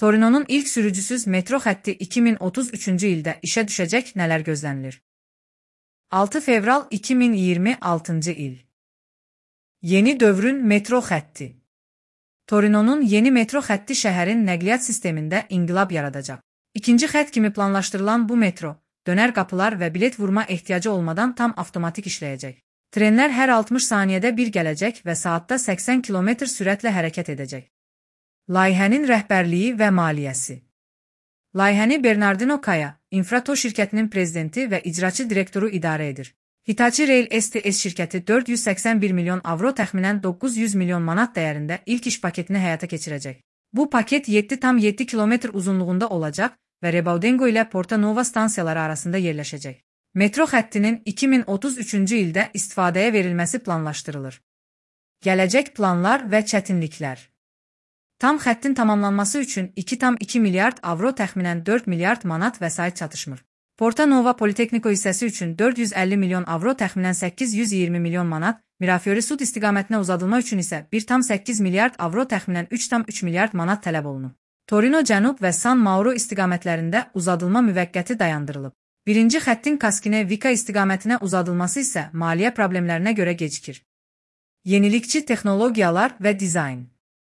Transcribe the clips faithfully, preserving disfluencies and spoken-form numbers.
Torino'nun ilk sürücüsüz metro xətti iki min otuz üçüncü ildə işə düşəcək, nələr gözlənilir? altı fevral iki min iyirmi altıncı il. Yeni dövrün metro xətti. Torino'nun yeni metro xətti şəhərin nəqliyyat sistemində inqilab yaradacaq. İkinci xətt kimi planlaşdırılan bu metro, dönər qapılar və bilet vurma ehtiyacı olmadan tam avtomatik işləyəcək. Trenlər hər altmış saniyədə bir gələcək və saatda səksən kilometr sürətlə hərəkət edəcək. Layihənin rəhbərliyi və maliyyəsi. Layihəni Bernardino Kaya, Infrato şirkətinin prezidenti və icraçı direktoru idarə edir. Hitachi Rail S T S şirkəti dörd yüz səksən bir milyon avro təxminən doqquz yüz milyon manat dəyərində ilk iş paketini həyata keçirəcək. Bu paket yeddi tam yeddi kilometr uzunluğunda olacaq və Rebaudengo ilə Porta Nova stansiyaları arasında yerləşəcək. Metro xəttinin iki min otuz üçüncü ildə istifadəyə verilməsi planlaşdırılır. Gələcək planlar və çətinliklər. Tam xəttin tamamlanması üçün iki tam iki milyard avro təxminən dörd milyard manat vəsait çatışmır. Porta Nova Politecnico hissəsi üçün dörd yüz əlli milyon avro təxminən səkkiz yüz iyirmi milyon manat, Mirafiori Sud istiqamətinə uzadılma üçün isə bir tam səkkiz milyard avro təxminən üç tam üç milyard manat tələb olunub. Torino Cənub və San Mauro istiqamətlərində uzadılma müvəqqəti dayandırılıb. Birinci xəttin Kaskine Vika istiqamətinə uzadılması isə maliyyə problemlərinə görə gecikir. Yenilikçi texnologiyalar və dizayn.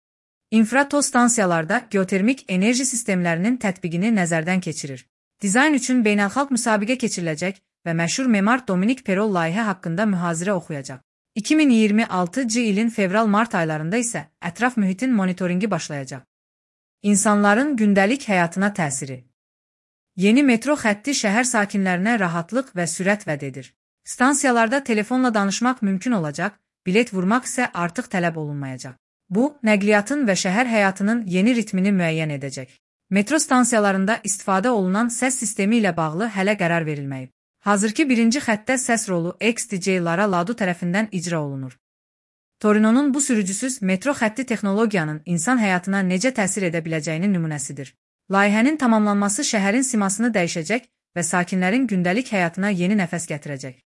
Infrato stansiyalarda geotermik enerji sistemlərinin tətbiqini nəzərdən keçirir. Dizayn üçün beynəlxalq müsabiqə keçiriləcək və məşhur memar Dominik Perol layihə haqqında mühazirə oxuyacaq. iki min iyirmi altıncı ilin fevral-mart aylarında isə ətraf mühitin monitoringi başlayacaq. İnsanların gündəlik həyatına təsiri. Yeni metro xətti şəhər sakinlərinə rahatlıq və sürət vəd edir. Stansiyalarda telefonla danışmaq mümkün olacaq, bilet vurmaq isə artıq tələb olunmayacaq. Bu, nəqliyyatın və şəhər həyatının yeni ritmini müəyyən edəcək. Metro stansiyalarında istifadə olunan səs sistemi ilə bağlı hələ qərar verilməyib. Hazırki birinci xəttdə səs rolu X D J Lara Lado tərəfindən icra olunur. Torino'nun bu sürücüsüz metro xətti texnologiyanın insan həyatına necə təsir edə biləcəyinin nümunəsidir. Layihənin tamamlanması şəhərin simasını dəyişəcək və sakinlərin gündəlik həyatına yeni nəfəs gətirəcək.